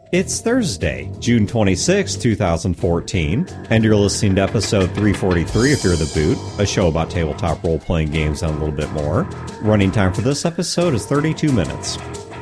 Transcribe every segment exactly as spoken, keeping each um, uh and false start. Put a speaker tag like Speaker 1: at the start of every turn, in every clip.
Speaker 1: It's Thursday, June twenty-sixth, twenty fourteen, and you're listening to episode three forty-three of Fear the Boot, a show about tabletop role-playing games and a little bit more. Running time for this episode is thirty-two minutes.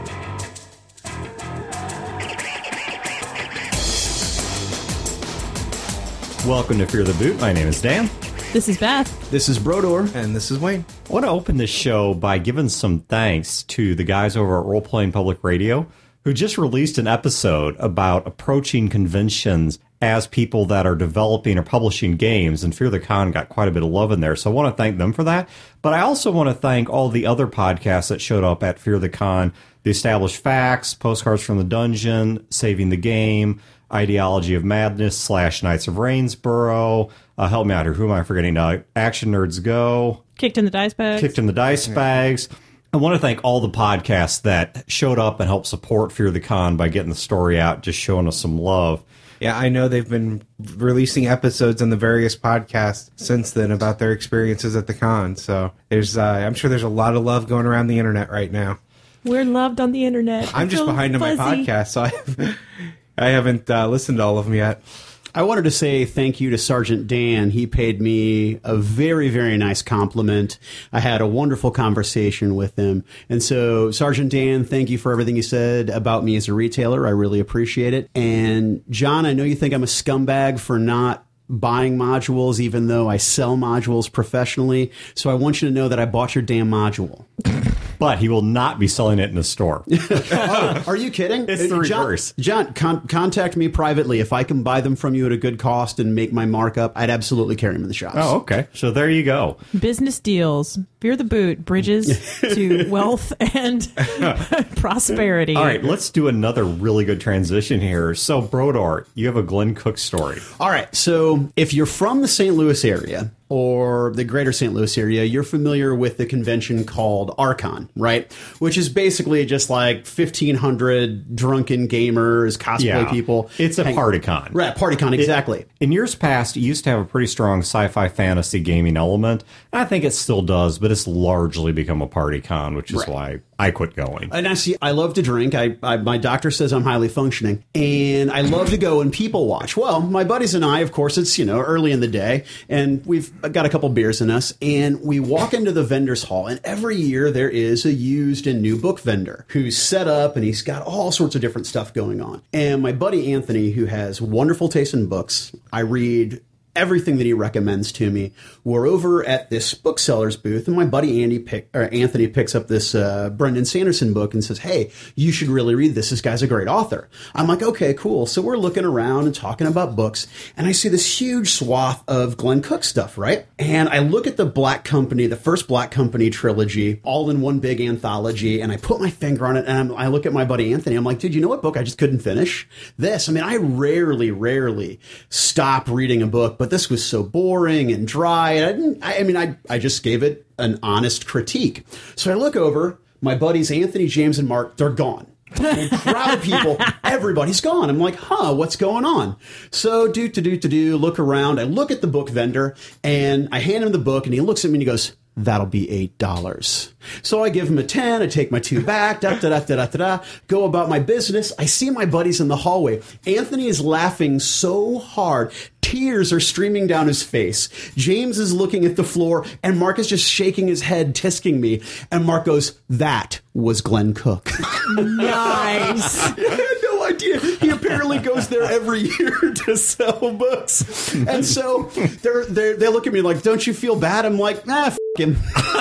Speaker 1: Welcome to Fear the Boot. My name is Dan.
Speaker 2: This is Beth.
Speaker 3: This is Brodor.
Speaker 4: And this is Wayne.
Speaker 1: I want to open this show by giving some thanks to the guys over at Role Playing Public Radio who just released an episode about approaching conventions as people that are developing or publishing games, and Fear the Con got quite a bit of love in there, so I want to thank them for that. But I also want to thank all the other podcasts that showed up at Fear the Con: The Established Facts, Postcards from the Dungeon, Saving the Game, Ideology of Madness, slash Knights of Rainsboro. Uh, help me out here. Who am I forgetting now? Action Nerds Go.
Speaker 2: Kicked in the Dice Bags.
Speaker 1: Kicked in the Dice Bags. I want to thank all the podcasts that showed up and helped support Fear the Con by getting the story out, just showing us some love.
Speaker 4: Yeah, I know they've been releasing episodes on the various podcasts since then about their experiences at the con. So there's, uh, I'm sure there's a lot of love going around the internet right now.
Speaker 2: We're loved on the internet.
Speaker 4: I'm just behind on my podcast, so I, I haven't uh, listened to all of them yet.
Speaker 3: I wanted to say thank you to Sergeant Dan. He paid me a very, very nice compliment. I had a wonderful conversation with him. And so, Sergeant Dan, thank you for everything you said about me as a retailer. I really appreciate it. And, John, I know you think I'm a scumbag for not buying modules, even though I sell modules professionally. So I want you to know that I bought your damn module.
Speaker 1: But he will not be selling it in the store.
Speaker 3: Oh, are you kidding?
Speaker 1: It's the reverse.
Speaker 3: John, John con- contact me privately. If I can buy them from you at a good cost and make my markup, I'd absolutely carry them in the shops.
Speaker 1: Oh, okay. So there you go.
Speaker 2: Business deals. Fear the Boot. Bridges to wealth and prosperity.
Speaker 1: All right, let's do another really good transition here. So, Brodor, you have a Glenn Cook story.
Speaker 3: All right. So if you're from the Saint Louis area or the greater Saint Louis area, you're familiar with the convention called Archon, right? Which is basically just like fifteen hundred drunken gamers, cosplay
Speaker 1: Yeah,
Speaker 3: people.
Speaker 1: it's a
Speaker 3: hang-
Speaker 1: party con.
Speaker 3: Right, party con, exactly.
Speaker 1: It, in years past, it used to have a pretty strong sci-fi fantasy gaming element. And I think it still does, but it's largely become a party con, which is
Speaker 3: Right.
Speaker 1: why I quit going.
Speaker 3: And I see, I love to drink. I, I my doctor says I'm highly functioning, and I love to go and people watch. Well, my buddies and I, of course, it's, you know, early in the day, and we've got a couple beers in us, and we walk into the vendor's hall, and every year there is a used and new book vendor who's set up, and he's got all sorts of different stuff going on. And my buddy Anthony, who has wonderful taste in books, I read everything that he recommends to me. We're over at this bookseller's booth, and my buddy Andy pick, or Anthony picks up this uh, Brendan Sanderson book and says, "Hey, you should really read this. This guy's a great author." I'm like, "Okay, cool." So we're looking around and talking about books, and I see this huge swath of Glenn Cook stuff, right? And I look at the Black Company, the first Black Company trilogy, all in one big anthology, and I put my finger on it, and I'm, I look at my buddy Anthony. I'm like, "Dude, you know what book I just couldn't finish? This." I mean, I rarely, rarely stop reading a book, but this was so boring and dry. And I didn't, I, I mean, I, I just gave it an honest critique. So I look over, my buddies Anthony, James, and Mark, they're gone. And crowd of people, everybody's gone. I'm like, huh, what's going on? So do to do to do, look around. I look at the book vendor and I hand him the book and he looks at me and he goes, "That'll be eight dollars. So I give him a ten, I take my two back, da da da da da da, go about my business. I see my buddies in the hallway. Anthony is laughing so hard, tears are streaming down his face. James is looking at the floor, and Mark is just shaking his head, tisking me. And Mark goes, "That was Glenn Cook."
Speaker 2: Nice.
Speaker 3: I had no idea. He apparently goes there every year to sell books. And so they're, they're, they look at me like, "Don't you feel bad?" I'm like, "Nah, f*** him."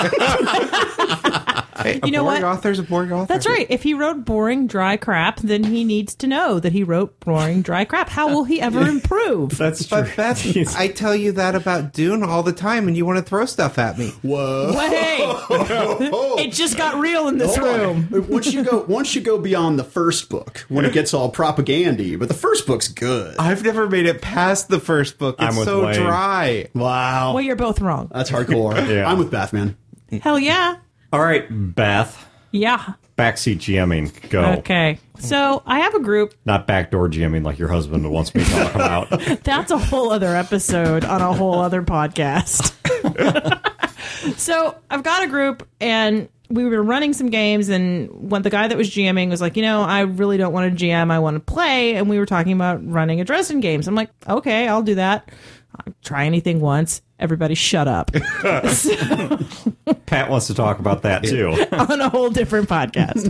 Speaker 4: Hey, a
Speaker 2: You know
Speaker 4: boring
Speaker 2: what?
Speaker 4: author's a boring author.
Speaker 2: That's right. If he wrote boring, dry crap, then he needs to know that he wrote boring, dry crap. How will he ever improve?
Speaker 1: That's true.
Speaker 4: But Beth, I tell you that about Dune all the time, and you want to throw stuff at me.
Speaker 3: Whoa.
Speaker 2: Hey, it just got real in this room.
Speaker 3: Once you go, once you go beyond the first book, when it gets all propaganda-y, but the first book's good.
Speaker 4: I've never made it past the first book. It's
Speaker 1: I'm with
Speaker 4: so
Speaker 1: Wayne.
Speaker 4: dry.
Speaker 3: Wow.
Speaker 2: Well, you're both wrong.
Speaker 3: That's hardcore.
Speaker 1: Yeah.
Speaker 3: I'm with Batman.
Speaker 2: Hell yeah.
Speaker 1: All right, Beth.
Speaker 2: Yeah.
Speaker 1: Backseat GMing. Go.
Speaker 2: Okay. So I have a group.
Speaker 1: Not backdoor GMing like your husband wants me to talk about.
Speaker 2: That's a whole other episode on a whole other podcast. So I've got a group, and we were running some games, and when the guy that was GMing was like, you know, I really don't want to G M, I want to play. And we were talking about running a Dresden Games. I'm like, okay, I'll do that. I'll try anything once. Everybody shut up. So,
Speaker 1: Pat wants to talk about that too.
Speaker 2: on a whole different podcast.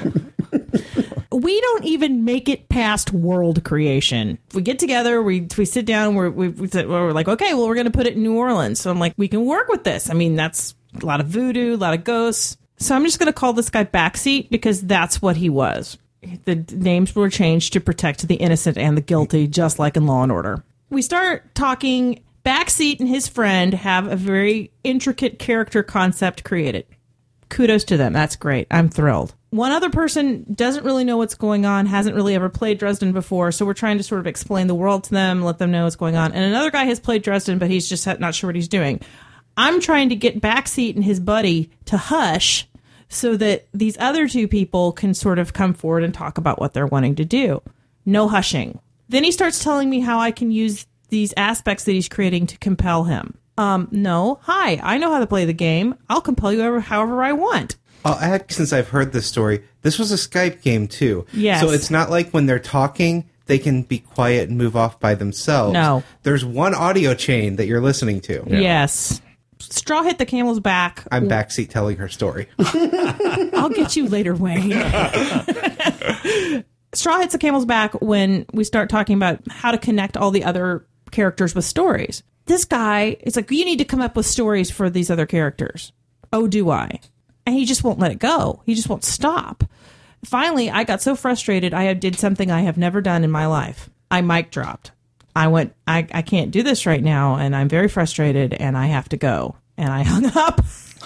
Speaker 2: We don't even make it past world creation. We get together, we we sit down, we're, we, we sit, we're like, okay, well, we're going to put it in New Orleans. So I'm like, we can work with this. I mean, that's a lot of voodoo, a lot of ghosts. So I'm just going to call this guy Backseat because that's what he was. The names were changed to protect the innocent and the guilty, just like in Law and Order. We start talking. Backseat and his friend have a very intricate character concept created. Kudos to them. That's great. I'm thrilled. One other person doesn't really know what's going on, hasn't really ever played Dresden before, so we're trying to sort of explain the world to them, let them know what's going on. And another guy has played Dresden, but he's just not sure what he's doing. I'm trying to get Backseat and his buddy to hush so that these other two people can sort of come forward and talk about what they're wanting to do. No hushing. Then he starts telling me how I can use these aspects that he's creating to compel him. Um, no. Hi, I know how to play the game. I'll compel you however, however I want.
Speaker 4: I'll add, since I've heard this story, this was a Skype game, too.
Speaker 2: Yes.
Speaker 4: So it's not like when they're talking, they can be quiet and move off by themselves.
Speaker 2: No.
Speaker 4: There's one audio chain that you're listening to.
Speaker 1: Yeah.
Speaker 2: Yes. Straw hit the camel's back.
Speaker 4: I'm Backseat telling her story.
Speaker 2: I'll get you later, Wayne. Straw hits the camel's back when we start talking about how to connect all the other characters with stories. This guy is like, you need to come up with stories for these other characters. Oh, do I? And he just won't let it go. He just won't stop. Finally, I got so frustrated, I did something I have never done in my life. I mic dropped. I went, I, I can't do this right now, and I'm very frustrated, and I have to go. And I hung up.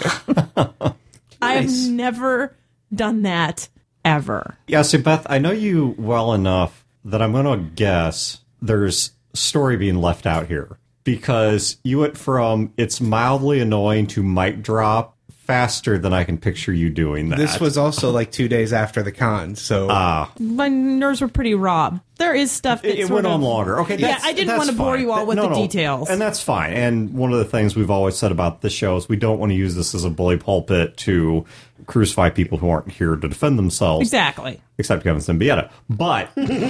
Speaker 2: I have never done that, ever.
Speaker 1: Yeah, so Beth, I know you well enough that I'm going to guess there's story being left out here. Because you went from it's mildly annoying to mic drop faster than I can picture you doing that.
Speaker 4: This was also like two days after the con, so...
Speaker 1: Ah.
Speaker 2: My nerves were pretty raw. There is stuff that
Speaker 1: It, it
Speaker 2: sort
Speaker 1: went
Speaker 2: of,
Speaker 1: on longer. Okay,
Speaker 2: yeah,
Speaker 1: that's,
Speaker 2: I didn't
Speaker 1: that's
Speaker 2: want to bore
Speaker 1: fine.
Speaker 2: you all with
Speaker 1: no,
Speaker 2: the
Speaker 1: no.
Speaker 2: details.
Speaker 1: And that's fine. And one of the things we've always said about this show is we don't want to use this as a bully pulpit to crucify people who aren't here to defend themselves.
Speaker 2: Exactly.
Speaker 1: Except Kevin Symbieta. But...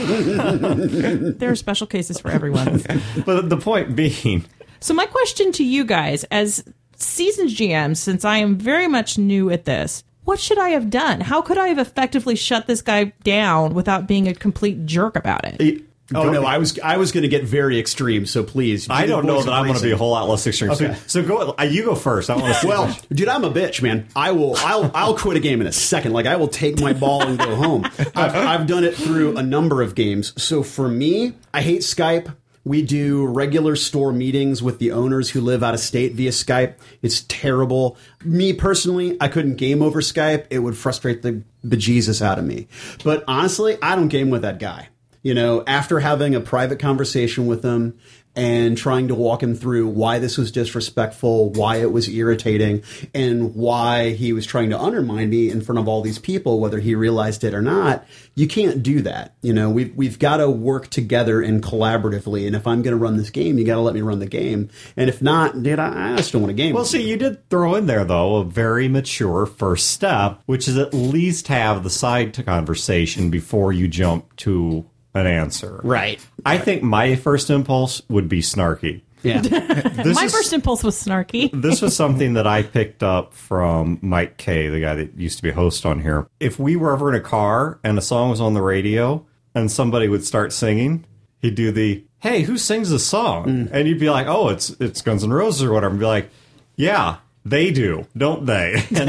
Speaker 2: There are special cases for everyone.
Speaker 1: But the point being...
Speaker 2: So my question to you guys, as seasoned G Ms, since I am very much new at this, what should I have done? How could I have effectively shut this guy down without being a complete jerk about it?
Speaker 1: It,
Speaker 3: Oh no, I was I was going to get very extreme. So please,
Speaker 1: I don't know that I'm going to be a whole lot less extreme.
Speaker 3: Okay.
Speaker 1: So, so go. Uh, you go first. I want to.
Speaker 3: Well, dude, I'm a bitch, man. I will. I'll. I'll quit a game in a second. Like I will take my ball and go home. I've, I've done it through a number of games. So for me, I hate Skype. We do regular store meetings with the owners who live out of state via Skype. It's terrible. Me personally, I couldn't game over Skype. It would frustrate the bejesus out of me. But honestly, I don't game with that guy. You know, after having a private conversation with him and trying to walk him through why this was disrespectful, why it was irritating, and why he was trying to undermine me in front of all these people, whether he realized it or not, you can't do that. You know, we've, we've got to work together and collaboratively. And if I'm going to run this game, you got to let me run the game. And if not, dude, I, I just don't want to game.
Speaker 1: Well, see, you did throw in there, though, a very mature first step, which is at least have the side to conversation before you jump to an answer.
Speaker 3: Right.
Speaker 1: I think my first impulse would be snarky.
Speaker 3: Yeah.
Speaker 1: This
Speaker 2: My
Speaker 1: is,
Speaker 2: first impulse was snarky.
Speaker 1: This was something that I picked up from Mike Kay, the guy that used to be a host on here. If we were ever in a car and a song was on the radio and somebody would start singing, he'd do the, hey, who sings this song? Mm. And you'd be like, oh, it's it's Guns N' Roses or whatever. And be like, yeah, they do, don't they? And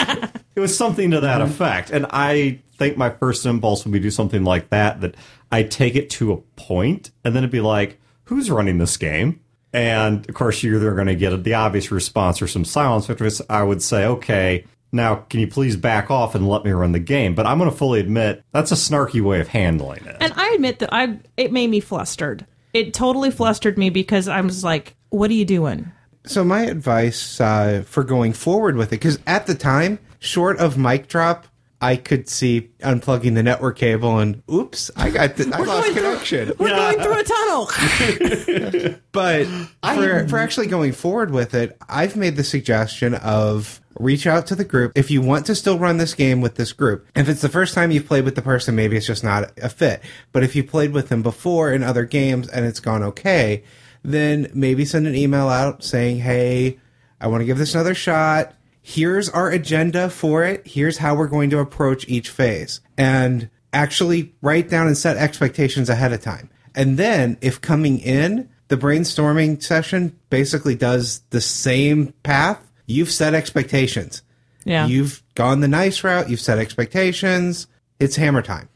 Speaker 1: it was something to that effect. And I think my first impulse would be do something like that, that I take it to a point, and then it'd be like, who's running this game? And, of course, you're either going to get the obvious response or some silence, which I would say, okay, now can you please back off and let me run the game? But I'm going to fully admit, that's a snarky way of handling it.
Speaker 2: And I admit that I it made me flustered. It totally flustered me because I was like, what are you doing?
Speaker 4: So my advice uh, for going forward with it, because at the time, short of mic drop, I could see unplugging the network cable and oops, I got the, I lost connection.
Speaker 2: We're yeah. going through a tunnel.
Speaker 4: But for, for actually going forward with it, I've made the suggestion of reach out to the group. If you want to still run this game with this group, if it's the first time you've played with the person, maybe it's just not a fit. But if you played with them before in other games and it's gone okay, then maybe send an email out saying, hey, I want to give this another shot. Here's our agenda for it. Here's how we're going to approach each phase. And actually write down and set expectations ahead of time. And then if coming in, the brainstorming session basically does the same path, you've set expectations.
Speaker 2: Yeah.
Speaker 4: You've gone the nice route. You've set expectations. It's hammer time.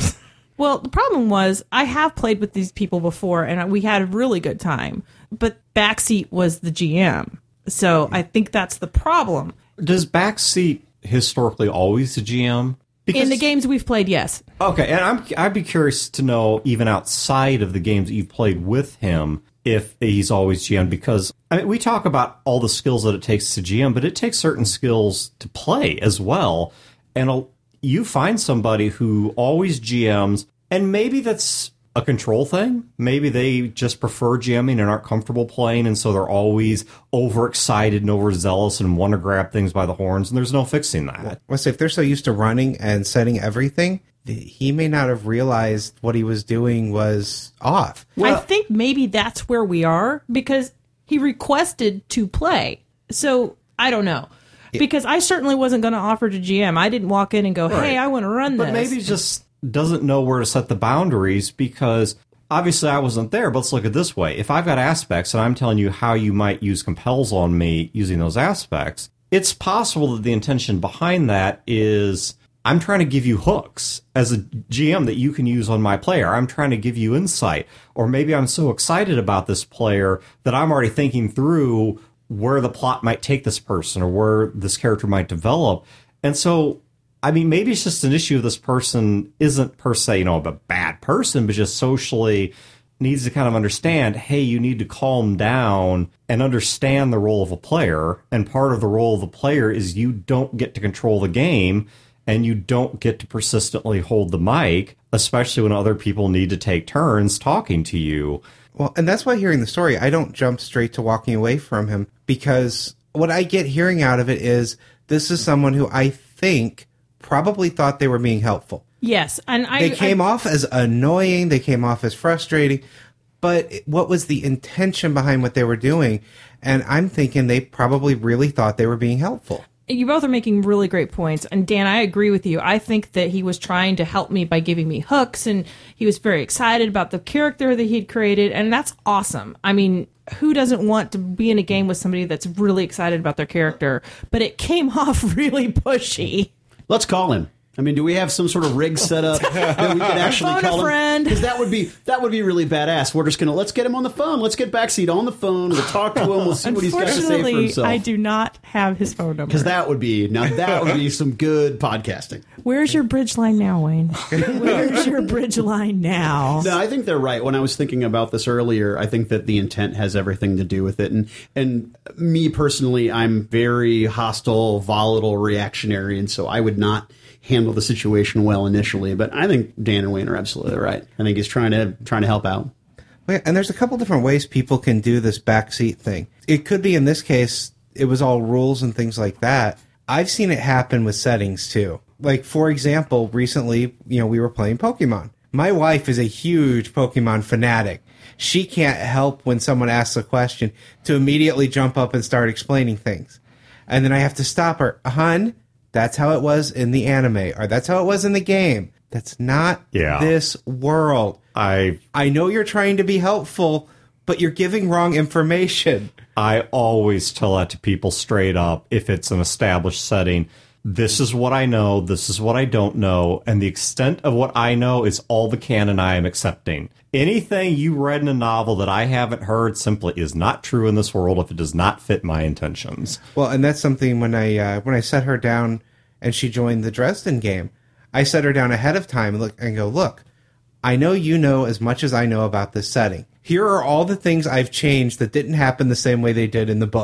Speaker 2: Well, the problem was I have played with these people before, and we had a really good time. But Backseat was the G M. So I think that's the problem.
Speaker 1: Does Backseat historically always the G M? Because,
Speaker 2: in the games we've played, yes.
Speaker 1: Okay, and I'm, I'd be curious to know, even outside of the games that you've played with him, if he's always G M, because I mean, we talk about all the skills that it takes to G M, but it takes certain skills to play as well. And you find somebody who always G Ms, and maybe that's a control thing. Maybe they just prefer GMing and aren't comfortable playing, and so they're always overexcited and overzealous and want to grab things by the horns, and there's no fixing that.
Speaker 4: Well, so if they're so used to running and setting everything, he may not have realized what he was doing was off.
Speaker 2: Well, I think maybe that's where we are, because he requested to play. So I don't know. Because I certainly wasn't going to offer to G M. I didn't walk in and go, hey, right. I want to run
Speaker 1: but
Speaker 2: this.
Speaker 1: But maybe just doesn't know where to set the boundaries, because obviously I wasn't there. But let's look at it this way. If I've got aspects and I'm telling you how you might use compels on me using those aspects, it's possible that the intention behind that is I'm trying to give you hooks as a G M that you can use on my player. I'm trying to give you insight. Or maybe I'm so excited about this player that I'm already thinking through where the plot might take this person or where this character might develop. And so, I mean, maybe it's just an issue of this person isn't per se, you know, a bad person, but just socially needs to kind of understand, hey, you need to calm down and understand the role of a player. And part of the role of the player is you don't get to control the game and you don't get to persistently hold the mic, especially when other people need to take turns talking to you.
Speaker 4: Well, and that's why hearing the story, I don't jump straight to walking away from him, because what I get hearing out of it is this is someone who I think probably thought they were being helpful.
Speaker 2: Yes. And I,
Speaker 4: they came
Speaker 2: I,
Speaker 4: off as annoying. They came off as frustrating. But what was the intention behind what they were doing? And I'm thinking they probably really thought they were being helpful.
Speaker 2: You both are making really great points. And Dan, I agree with you. I think that he was trying to help me by giving me hooks, and he was very excited about the character that he'd created. And that's awesome. I mean, who doesn't want to be in a game with somebody that's really excited about their character? But it came off really pushy.
Speaker 3: Let's call him. I mean, do we have some sort of rig set up that we could actually
Speaker 2: phone
Speaker 3: call
Speaker 2: a friend.
Speaker 3: him? Because that would be that would be really badass. We're just gonna let's get him on the phone. Let's get Backseat on the phone. We'll talk to him. We'll see what he's got to say for himself.
Speaker 2: I do not have his phone number.
Speaker 3: Because that would be now that would be some good podcasting.
Speaker 2: Where's your bridge line now, Wayne? Where's your bridge line now?
Speaker 3: No, I think they're right. When I was thinking about this earlier, I think that the intent has everything to do with it. And and me personally, I'm very hostile, volatile, reactionary, and so I would not handle the situation well initially. But I think Dan and Wayne are absolutely right. I think he's trying to trying to help out.
Speaker 4: And there's a couple different ways people can do this backseat thing. It could be, in this case, it was all rules and things like that. I've seen it happen with settings too. Like, for example, recently, you know, we were playing Pokemon. My wife is a huge Pokemon fanatic. She can't help when someone asks a question to immediately jump up and start explaining things. And then I have to stop her. Hun, that's how it was in the anime, or that's how it was in the game. That's not
Speaker 1: yeah.
Speaker 4: this world.
Speaker 1: I
Speaker 4: I know you're trying to be helpful, but you're giving wrong information.
Speaker 1: I always tell that to people straight up if it's an established setting. This is what I know, this is what I don't know, and the extent of what I know is all the canon I am accepting. Anything you read in a novel that I haven't heard simply is not true in this world if it does not fit my intentions.
Speaker 4: Well, and that's something when I uh, when I set her down and she joined the Dresden game, I set her down ahead of time and, look, and go, look, I know you know as much as I know about this setting. Here are all the things I've changed that didn't happen the same way they did in the books.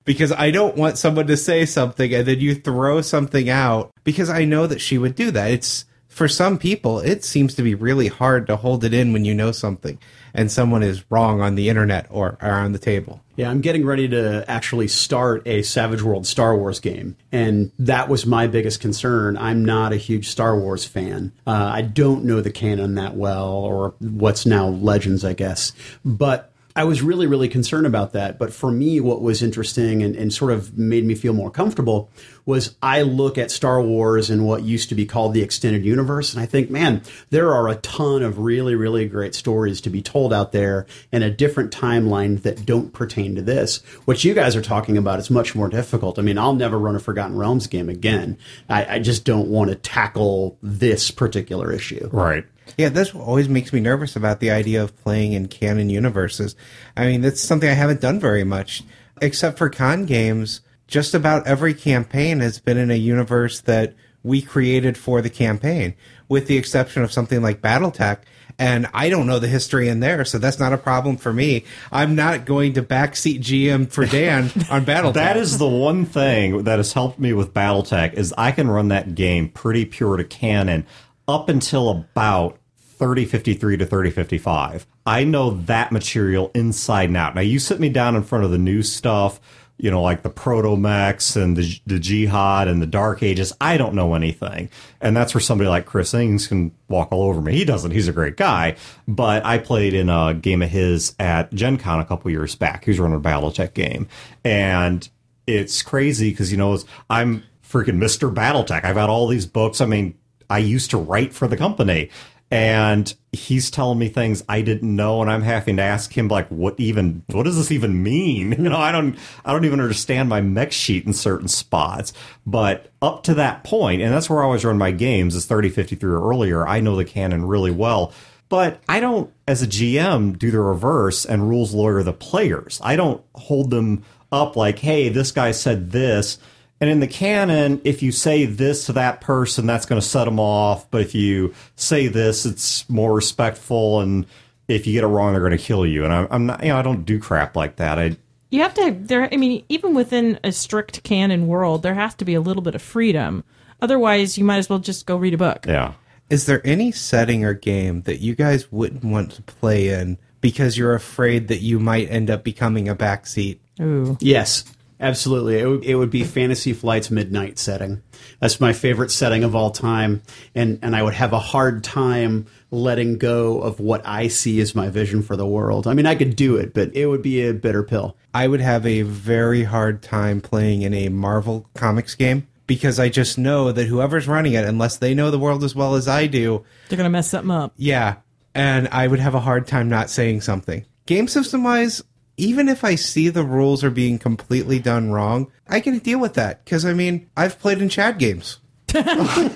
Speaker 4: because I don't want someone to say something and then you throw something out, because I know that she would do that. It's, for some people, it seems to be really hard to hold it in when you know something and someone is wrong on the internet or, or on the table.
Speaker 3: Yeah, I'm getting ready to actually start a Savage World Star Wars game, and that was my biggest concern. I'm not a huge Star Wars fan. Uh, I don't know the canon that well, or what's now Legends, I guess. But I was really, really concerned about that. But for me, what was interesting and, and sort of made me feel more comfortable was I look at Star Wars and what used to be called the extended universe, and I think, man, there are a ton of really, really great stories to be told out there in a different timeline that don't pertain to this. What you guys are talking about is much more difficult. I mean, I'll never run a Forgotten Realms game again. I, I just don't want to tackle this particular issue.
Speaker 1: Right.
Speaker 4: Yeah, that's what always makes me nervous about the idea of playing in canon universes. I mean, that's something I haven't done very much. Except for con games, just about every campaign has been in a universe that we created for the campaign, with the exception of something like BattleTech. And I don't know the history in there, so that's not a problem for me. I'm not going to backseat G M for Dan on BattleTech.
Speaker 1: That is the one thing that has helped me with BattleTech, is I can run that game pretty pure to canon up until about thirty fifty-three to thirty fifty-five. I know that material inside and out. Now, you sit me down in front of the new stuff, you know, like the Proto-Mechs and the, the Jihad and the Dark Ages. I don't know anything. And that's where somebody like Chris Ings can walk all over me. He doesn't. He's a great guy. But I played in a game of his at Gen Con a couple years back. He was running a BattleTech game. And it's crazy because, you know, I'm freaking Mister BattleTech. I've got all these books. I mean, I used to write for the company, and he's telling me things I didn't know, and I'm having to ask him, like, what even, what does this even mean? You know, I don't, I don't even understand my mech sheet in certain spots. But up to that point, and that's where I always run my games, is thirty fifty-three or earlier, I know the canon really well. But I don't, as a G M, do the reverse and rules lawyer the players. I don't hold them up like, hey, this guy said this. And in the canon, if you say this to that person, that's going to set them off. But if you say this, it's more respectful. And if you get it wrong, they're going to kill you. And I'm, I'm not, you know, I don't do crap like that. I
Speaker 2: You have to, there. I mean, even within a strict canon world, there has to be a little bit of freedom. Otherwise, you might as well just go read a book.
Speaker 1: Yeah.
Speaker 4: Is there any setting or game that you guys wouldn't want to play in because you're afraid that you might end up becoming a backseat?
Speaker 2: Ooh.
Speaker 3: Yes. Absolutely. It would, it would be Fantasy Flight's Midnight setting. That's my favorite setting of all time. And, and I would have a hard time letting go of what I see as my vision for the world. I mean, I could do it, but it would be a bitter pill.
Speaker 4: I would have a very hard time playing in a Marvel Comics game because I just know that whoever's running it, unless they know the world as well as I do,
Speaker 2: They're going to mess something up.
Speaker 4: yeah, and I would have a hard time not saying something. Game system-wise, even if I see the rules are being completely done wrong, I can deal with that. Because, I mean, I've played in Chad games. It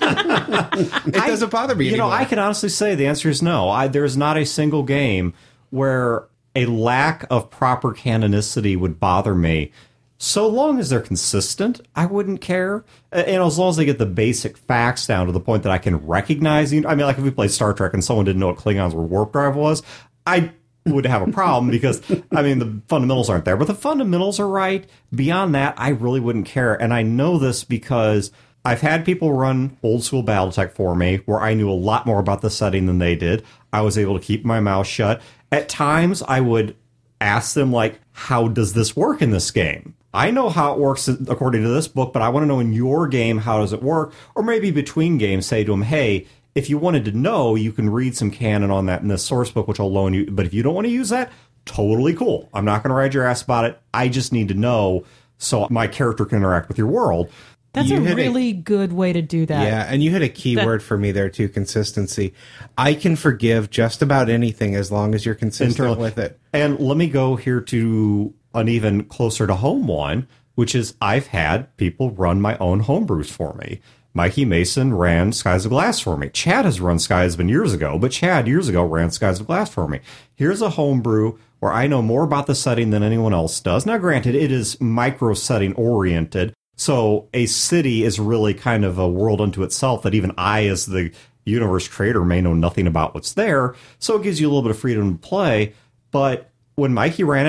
Speaker 4: doesn't bother me
Speaker 1: You
Speaker 4: anymore.
Speaker 1: know, I can honestly say the answer is no. I, there's not a single game where a lack of proper canonicity would bother me. So long as they're consistent, I wouldn't care. And as long as they get the basic facts down to the point that I can recognize. I mean, like if we played Star Trek and someone didn't know what Klingons were warp drive was, I would have a problem because, I mean, the fundamentals aren't there. But the fundamentals are right. Beyond that, I really wouldn't care. And I know this because I've had people run old school BattleTech for me where I knew a lot more about the setting than they did. I was able to keep my mouth shut. At times, I would ask them, like, how does this work in this game? I know how it works according to this book, but I want to know in your game, how does it work? Or maybe between games, say to them, hey, if you wanted to know, you can read some canon on that in this source book, which I'll loan you. But if you don't want to use that, totally cool. I'm not going to ride your ass about it. I just need to know so my character can interact with your world.
Speaker 2: That's
Speaker 4: You
Speaker 2: a
Speaker 4: hit
Speaker 2: really good way to do that.
Speaker 4: Yeah, and you hit a key
Speaker 2: That-
Speaker 4: word for me there, too, consistency. I can forgive just about anything as long as you're consistent
Speaker 1: Internal-
Speaker 4: with it.
Speaker 1: And let me go here to an even closer to home one, which is I've had people run my own homebrews for me. Mikey Mason ran Skies of Glass for me. Chad has run Skies been years ago, but Chad years ago ran Skies of Glass for me. Here's a homebrew where I know more about the setting than anyone else does. Now, granted, it is micro setting oriented, so a city is really kind of a world unto itself that even I, as the universe creator, may know nothing about what's there. So it gives you a little bit of freedom to play. But when Mikey ran it,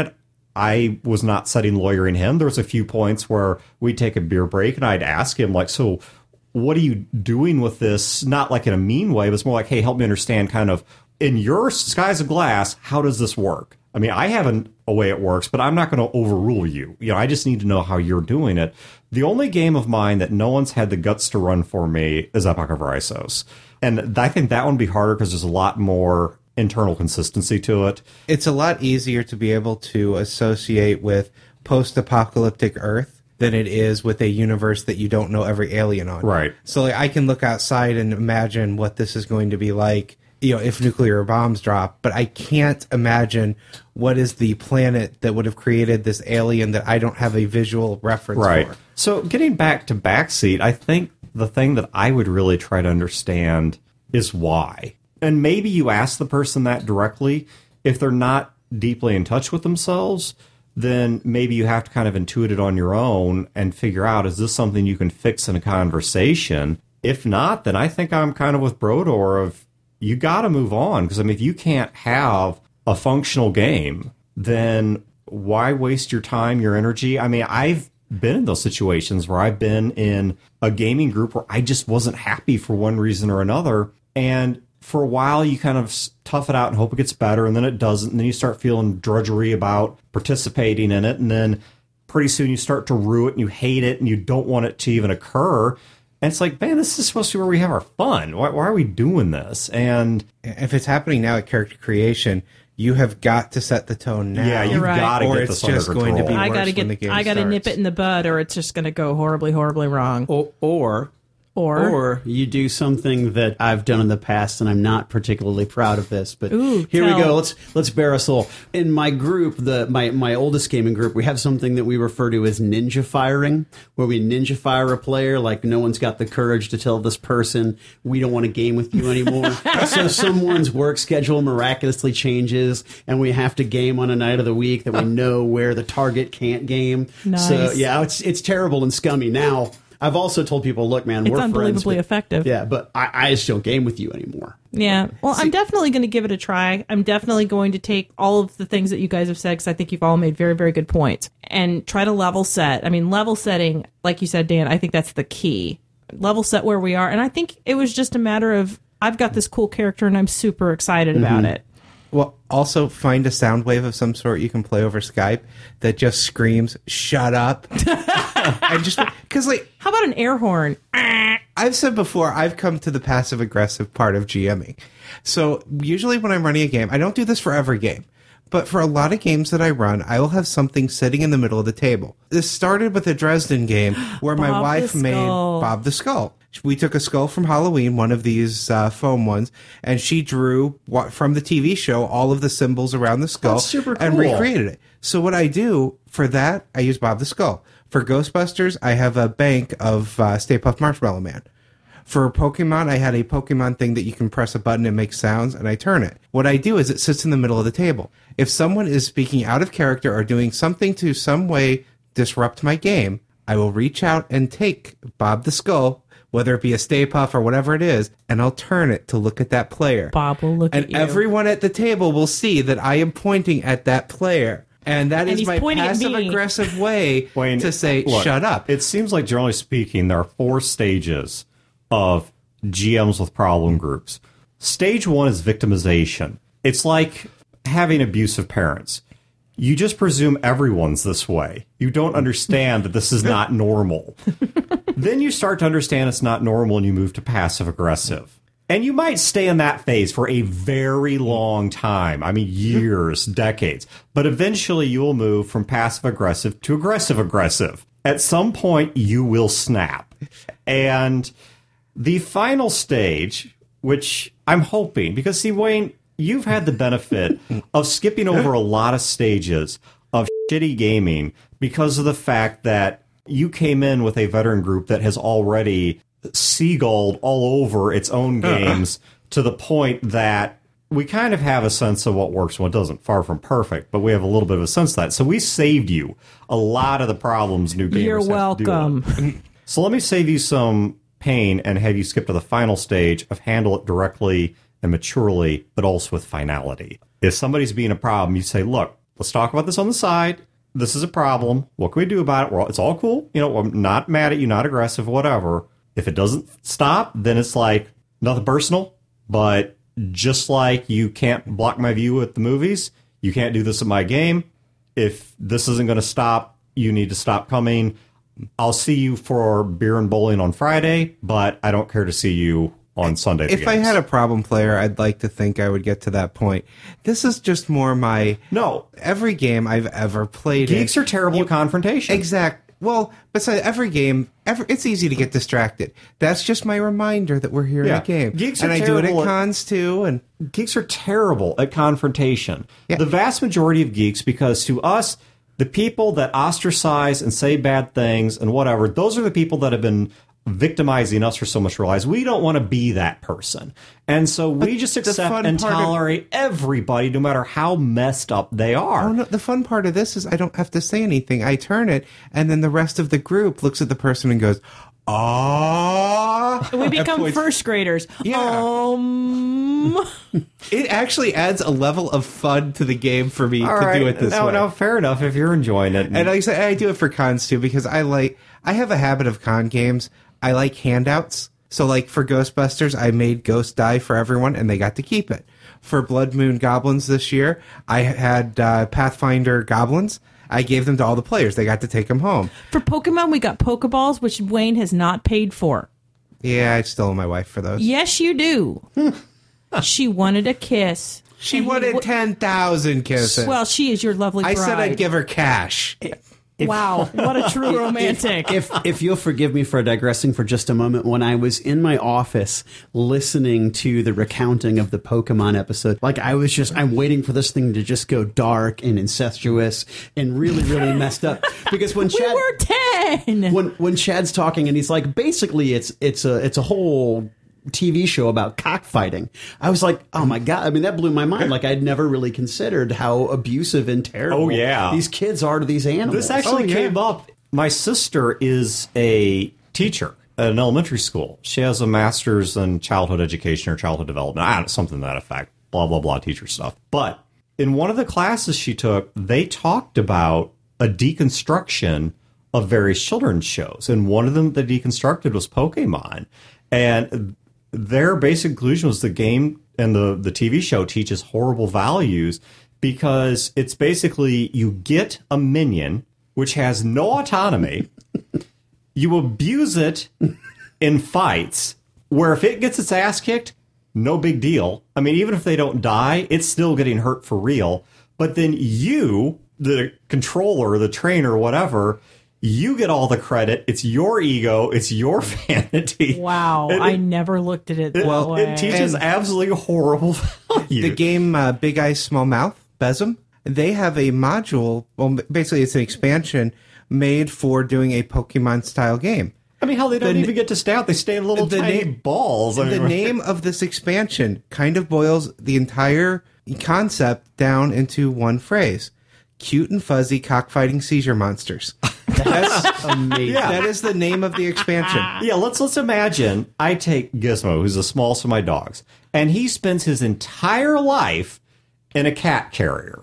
Speaker 1: I was not setting lawyering him. There was a few points where we'd take a beer break and I'd ask him, like, so what are you doing with this? Not like in a mean way, but it's more like, hey, help me understand kind of in your skies of glass, how does this work? I mean, I have an, a way it works, but I'm not going to overrule you. You know, I just need to know how you're doing it. The only game of mine that no one's had the guts to run for me is Epoch of Raisos. And I think that one would be harder because there's a lot more internal consistency to it.
Speaker 4: It's a lot easier to be able to associate with post-apocalyptic Earth than it is with a universe that you don't know every alien on.
Speaker 1: Right.
Speaker 4: So like, I can look outside and imagine what this is going to be like, you know, if nuclear bombs drop, but I can't imagine what is the planet that would have created this alien that I don't have a visual reference
Speaker 1: right.
Speaker 4: for.
Speaker 1: So getting back to Backseat, I think the thing that I would really try to understand is why. And maybe you ask the person that directly. If they're not deeply in touch with themselves, then maybe you have to kind of intuit it on your own and figure out, is this something you can fix in a conversation? If not, then I think I'm kind of with Brodor of, you got to move on. Because, I mean, if you can't have a functional game, then why waste your time, your energy? I mean, I've been in those situations where I've been in a gaming group where I just wasn't happy for one reason or another. And for a while, you kind of tough it out and hope it gets better, and then it doesn't. And then you start feeling drudgery about participating in it. And then pretty soon you start to rue it and you hate it and you don't want it to even occur. And it's like, man, this is supposed to be where we have our fun. Why, why are we doing this? And
Speaker 4: if it's happening now at character creation, you have got to set the tone now.
Speaker 1: Yeah, you've
Speaker 2: right.
Speaker 1: got to
Speaker 4: or
Speaker 1: get
Speaker 4: it's
Speaker 1: this under
Speaker 4: just
Speaker 1: control.
Speaker 4: going to be
Speaker 2: I
Speaker 4: worse
Speaker 2: gotta
Speaker 4: when the
Speaker 2: get,
Speaker 4: game
Speaker 2: I gotta
Speaker 4: starts.
Speaker 2: nip it in the bud, or it's just gonna go horribly, horribly wrong.
Speaker 3: Or, or
Speaker 2: Or,
Speaker 3: Or you do something that I've done in the past, and I'm not particularly proud of this. But
Speaker 2: Ooh,
Speaker 3: here
Speaker 2: tell.
Speaker 3: we go. Let's let's bare a soul. In my group, the my my oldest gaming group, we have something that we refer to as ninja firing, where we ninja fire a player. Like, no one's got the courage to tell this person, we don't want to game with you anymore. So someone's work schedule miraculously changes, and we have to game on a night of the week that we know where the target can't game.
Speaker 2: Nice.
Speaker 3: So yeah, it's it's terrible and scummy now. I've also told people, look, man,
Speaker 2: It's
Speaker 3: we're
Speaker 2: unbelievably
Speaker 3: friends, but-
Speaker 2: effective.
Speaker 3: Yeah, but I, I just don't game with you anymore.
Speaker 2: Yeah. Well, I'm definitely going to give it a try. I'm definitely going to take all of the things that you guys have said, because I think you've all made very, very good points, and try to level set. I mean, level setting, like you said, Dan, I think that's the key. Level set where we are. And I think it was just a matter of, I've got this cool character and I'm super excited
Speaker 3: Mm-hmm.
Speaker 2: about it.
Speaker 4: Well, also find a sound wave of some sort you can play over Skype that just screams, shut up. And just, because, like,
Speaker 2: How about an air horn?
Speaker 4: I've said before, I've come to the passive aggressive part of GMing. So usually when I'm running a game, I don't do this for every game, but for a lot of games that I run, I will have something sitting in the middle of the table. This started with a Dresden game where my
Speaker 2: Bob
Speaker 4: wife
Speaker 2: the
Speaker 4: made
Speaker 2: Skull.
Speaker 4: Bob the Skull. We took a skull from Halloween, one of these uh, foam ones, and she drew what, from the T V show all of the symbols around the skull
Speaker 3: That's super
Speaker 4: and
Speaker 3: cool.
Speaker 4: recreated it. So what I do for that, I use Bob the Skull. For Ghostbusters, I have a bank of uh, Stay Puft Marshmallow Man. For Pokemon, I had a Pokemon thing that you can press a button and make sounds, and I turn it. What I do is it sits in the middle of the table. If someone is speaking out of character or doing something to some way disrupt my game, I will reach out and take Bob the Skull, whether it be a Stay Puft or whatever it is, and I'll turn it to look at that player.
Speaker 2: Bob will look
Speaker 4: and
Speaker 2: at you.
Speaker 4: everyone at the table will see that I am pointing at that player. And that
Speaker 2: And
Speaker 4: is
Speaker 2: he's
Speaker 4: my
Speaker 2: pointing at me.
Speaker 4: passive-aggressive way
Speaker 1: Wayne,
Speaker 4: to say,
Speaker 1: look,
Speaker 4: shut up.
Speaker 1: It seems like, generally speaking, there are four stages of G Ms with problem groups. Stage one is victimization. It's like having abusive parents. You just presume everyone's this way. You don't understand that this is not normal. Then you start to understand it's not normal, and you move to passive-aggressive. And you might stay in that phase for a very long time. I mean, years, decades. But eventually you will move from passive-aggressive to aggressive-aggressive. At some point, you will snap. And the final stage, which I'm hoping, because, see, Wayne, you've had the benefit of skipping over a lot of stages of shitty gaming because of the fact that you came in with a veteran group that has already seagulled all over its own games to the point that we kind of have a sense of what works and what doesn't. Far from perfect, but we have a little bit of a sense of that. So we saved you a lot of the problems new gamers
Speaker 2: You're
Speaker 1: have to
Speaker 2: welcome.
Speaker 1: deal with. So let me save you some pain and have you skip to the final stage of handle it directly and maturely, but also with finality. If somebody's being a problem, you say, look, let's talk about this on the side. This is a problem. What can we do about it? Well, it's all cool. You know, I'm not mad at you, not aggressive, whatever. If it doesn't stop, then it's like nothing personal. But just like you can't block my view at the movies, you can't do this at my game. If this isn't going to stop, you need to stop coming. I'll see you for beer and bowling on Friday, but I don't care to see you on Sunday.
Speaker 4: If I had a problem player, I'd like to think I would get to that point. This is just more my...
Speaker 1: No.
Speaker 4: Every game I've ever played
Speaker 1: Geeks
Speaker 4: in,
Speaker 1: are terrible
Speaker 4: you,
Speaker 1: at confrontation.
Speaker 4: Exact. Well, besides every game, every, it's easy to get distracted. That's just my reminder that we're here
Speaker 1: Yeah.
Speaker 4: in a game.
Speaker 1: Geeks are
Speaker 4: and I do it at
Speaker 1: terrible at-
Speaker 4: cons too. And
Speaker 1: Geeks are terrible at confrontation.
Speaker 4: Yeah.
Speaker 1: The vast majority of geeks, because to us, the people that ostracize and say bad things and whatever, those are the people that have been victimizing us for so much. Realize we don't want to be that person. And so we just
Speaker 4: the
Speaker 1: accept
Speaker 4: fun
Speaker 1: and
Speaker 4: part of-
Speaker 1: tolerate everybody, no matter how messed up they are.
Speaker 4: oh no, the fun part of this is I don't have to say anything. I turn it, and then the rest of the group looks at the person and goes, "Ah!"
Speaker 2: We become
Speaker 4: points-
Speaker 2: first graders.
Speaker 4: Yeah.
Speaker 2: Um,
Speaker 4: It actually adds a level of fun to the game for me
Speaker 1: All
Speaker 4: to
Speaker 1: right.
Speaker 4: do it this
Speaker 1: no,
Speaker 4: way.
Speaker 1: no, fair enough if you're enjoying it.
Speaker 4: And like I say, I do it for cons too because I like. I have a habit of con games. I like handouts. So, like for Ghostbusters, I made Ghost die for everyone, and they got to keep it. For Blood Moon Goblins this year, I had uh, Pathfinder Goblins. I gave them to all the players. They got to take them home.
Speaker 2: for Pokemon, we got Pokeballs, which Wayne has not paid for.
Speaker 4: Yeah, I still owe my wife for those.
Speaker 2: Yes, you do. She wanted a kiss.
Speaker 4: She
Speaker 2: And he
Speaker 4: wanted
Speaker 2: wa-
Speaker 4: ten thousand kisses.
Speaker 2: Well, she is your lovely
Speaker 4: I
Speaker 2: bride.
Speaker 4: said I'd give her cash.
Speaker 2: Wow, what a true romantic.
Speaker 3: If if you'll forgive me for digressing for just a moment, when I was in my office listening to the recounting of the Pokemon episode, like I was just, I'm waiting for this thing to just go dark and incestuous and really, really messed up. Because when
Speaker 2: we
Speaker 3: Chad,
Speaker 2: were ten.
Speaker 3: when when Chad's talking and he's like, basically, it's it's a it's a whole T V show about cockfighting. I was like, oh my God. I mean, that blew my mind. Like, I'd never really considered how abusive and terrible
Speaker 1: Oh, yeah.
Speaker 3: these kids are to these animals.
Speaker 1: This actually
Speaker 4: Oh, yeah.
Speaker 1: came up. My sister is a teacher at an elementary school. She has a master's in childhood education or childhood development. I don't know, something to that effect. Blah, blah, blah, teacher stuff. But in one of the classes she took, they talked about a deconstruction of various children's shows. And one of them that deconstructed was Pokemon. And their basic conclusion was the game and the, the T V show teaches horrible values because it's basically you get a minion which has no autonomy, you abuse it in fights where if it gets its ass kicked, no big deal. I mean, even if they don't die, it's still getting hurt for real. But then you, the controller, the trainer, whatever, you get all the credit. It's your ego. It's your vanity.
Speaker 2: Wow,
Speaker 1: And
Speaker 2: I
Speaker 1: it,
Speaker 2: never looked at it that
Speaker 4: Well,
Speaker 2: way.
Speaker 1: it teaches
Speaker 4: And-
Speaker 1: absolutely horrible values.
Speaker 4: The game uh, Big Eyes Small Mouth, Besom, they have a module, well, basically it's an expansion made for doing a Pokemon-style game.
Speaker 1: I mean, hell, they don't
Speaker 4: the-
Speaker 1: even get to stay out. They stay in little
Speaker 4: the
Speaker 1: tiny
Speaker 4: na-
Speaker 1: balls. I
Speaker 4: The
Speaker 1: mean,
Speaker 4: name of this expansion kind of boils the entire concept down into one phrase. Cute and fuzzy cockfighting seizure monsters.
Speaker 3: That's amazing.
Speaker 1: Yeah.
Speaker 4: That is the name of the expansion.
Speaker 1: Yeah, let's let's imagine I take Gizmo, who's the smallest of my dogs, and he spends his entire life in a cat carrier.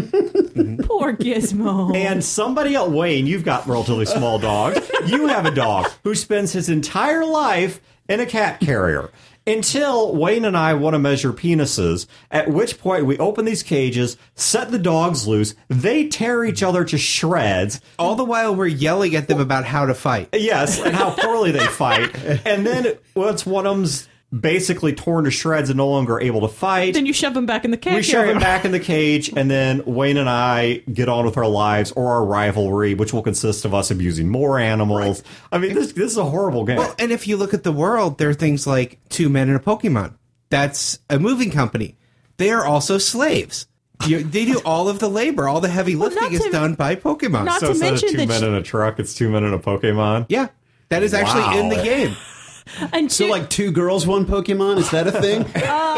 Speaker 2: Poor Gizmo.
Speaker 1: And somebody else, Wayne, you've got relatively small dogs. You have a dog who spends his entire life in a cat carrier. Until Wayne and I want to measure penises, at which point we open these cages, set the dogs loose, they tear each other to shreds.
Speaker 4: All the while we're yelling at them about how to fight.
Speaker 1: Yes, and how poorly they fight. And then once one of them's basically torn to shreds and no longer able to fight,
Speaker 2: then you shove him back in the cat
Speaker 1: we shove
Speaker 2: carrier.
Speaker 1: him back in the cage, and then Wayne and I get on with our lives or our rivalry, which will consist of us abusing more animals. I mean, this this is a horrible game.
Speaker 4: Well, and if you look at the world, there are things like Two Men and a Pokemon. That's a moving company. They are also slaves. You, they do all of the labor. All the heavy
Speaker 2: Well,
Speaker 4: lifting
Speaker 2: not
Speaker 4: is
Speaker 2: to-
Speaker 4: done by Pokemon.
Speaker 2: not
Speaker 1: so
Speaker 2: to
Speaker 1: instead of
Speaker 2: mention
Speaker 1: two
Speaker 2: that
Speaker 1: men
Speaker 2: she-
Speaker 1: in a truck, it's two men in a Pokemon.
Speaker 4: Yeah, that is actually
Speaker 1: Wow.
Speaker 4: in the game.
Speaker 2: And
Speaker 3: So,
Speaker 2: two-
Speaker 3: like, two girls, one Pokemon? Is that a thing?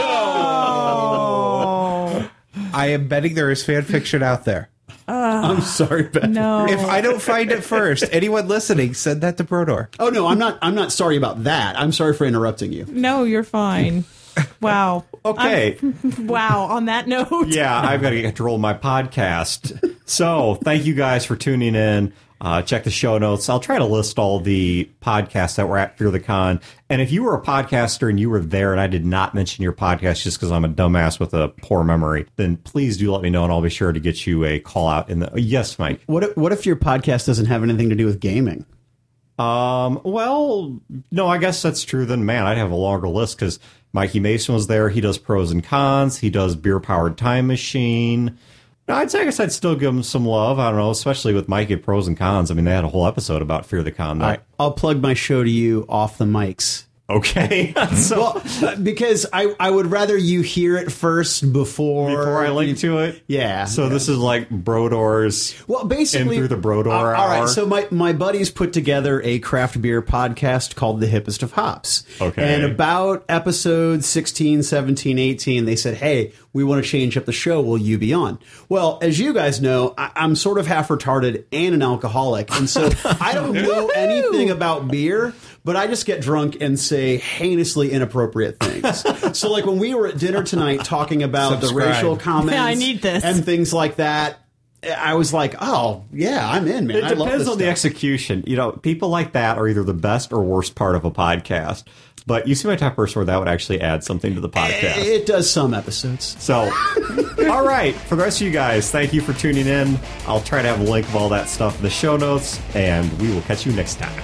Speaker 2: oh
Speaker 4: I am betting there is fan fiction out there.
Speaker 3: I'm sorry, Beth.
Speaker 2: no!
Speaker 4: If I don't find it first, anyone listening, send that to Brodor.
Speaker 3: Oh, no, I'm not I'm not sorry about that. I'm sorry for interrupting you.
Speaker 2: no, you're fine. Wow.
Speaker 1: Okay.
Speaker 2: Wow. On that note.
Speaker 1: Yeah, I've got to get control of my podcast. So thank you guys for tuning in. Uh, check the show notes. I'll try to list all the podcasts that were at Fear the Con. And if you were a podcaster and you were there and I did not mention your podcast just because I'm a dumbass with a poor memory, then please do let me know and I'll be sure to get you a call out in the. Yes, Mike.
Speaker 3: What if, what if your podcast doesn't have anything to do with gaming?
Speaker 1: Um. Well, no, I guess that's true. Then, man, I'd have a longer list because Mikey Mason was there. He does pros and cons. He does Beer Powered Time Machine. No, I'd say I guess I'd still give him some love. I don't know, especially with Mike at Pros and Cons. I mean, they had a whole episode about Fear the Con.
Speaker 3: All right, I'll plug my show to you off the mics.
Speaker 1: Okay.
Speaker 3: So, well, because I, I would rather you hear it first before
Speaker 1: before I link to it.
Speaker 3: Yeah.
Speaker 1: So
Speaker 3: yeah.
Speaker 1: this is like Brodor's.
Speaker 3: Well, basically,
Speaker 1: in through the Brodor
Speaker 3: uh,
Speaker 1: hour.
Speaker 3: All right. So my my buddies put together a craft beer podcast called The Hippest of Hops.
Speaker 1: Okay.
Speaker 3: And about episode sixteen, seventeen, eighteen, they said, "Hey, we want to change up the show. Will you be on?" Well, as you guys know, I, I'm sort of half retarded and an alcoholic, and so I don't know anything about beer. But I just get drunk and say heinously inappropriate things. So, like when we were at dinner tonight talking about
Speaker 4: Subscribe.
Speaker 3: the racial comments
Speaker 2: Yeah, I need this.
Speaker 3: and things like that, I was like, oh, yeah, I'm in, man.
Speaker 1: It
Speaker 3: I love
Speaker 1: depends
Speaker 3: this
Speaker 1: on the
Speaker 3: stuff.
Speaker 1: execution. You know, people like that are either the best or worst part of a podcast. But you see my type of person where that would actually add something to the podcast.
Speaker 3: It does some episodes.
Speaker 1: So, all right. For the rest of you guys, thank you for tuning in. I'll try to have a link of all that stuff in the show notes, and we will catch you next time.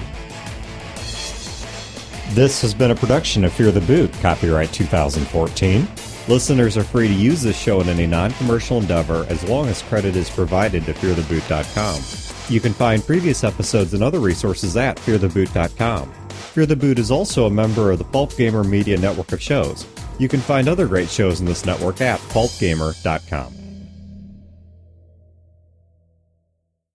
Speaker 1: This has been a production of Fear the Boot, copyright two thousand fourteen. Listeners are free to use this show in any non-commercial endeavor as long as credit is provided to fear the boot dot com. You can find previous episodes and other resources at fear the boot dot com. Fear the Boot is also a member of the Pulp Gamer Media network of shows. You can find other great shows in this network at pulp gamer dot com.